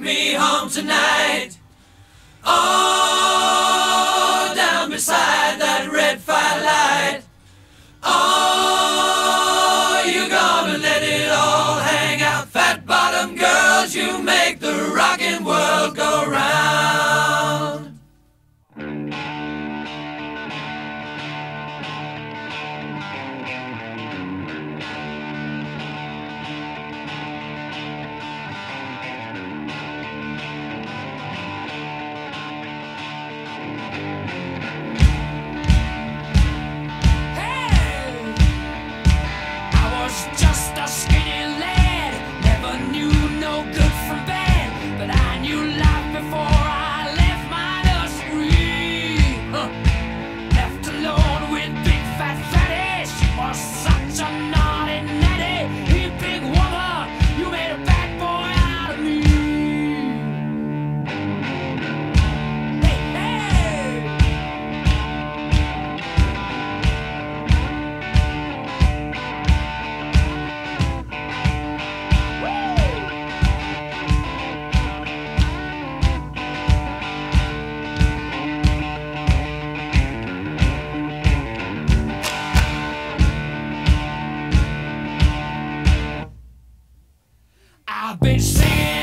me home tonight. Oh, down beside that red firelight. Oh, you're gonna let it all hang out. Fat bottom girls, you make the rockin' world go round. Just a skinny lad, never knew no good from bad, but I knew life before I left my nursery. Left alone with big fat fatty, she was such a naughty natty. Hey, big woman, you made a bad boy out of me. Hey, I've been singing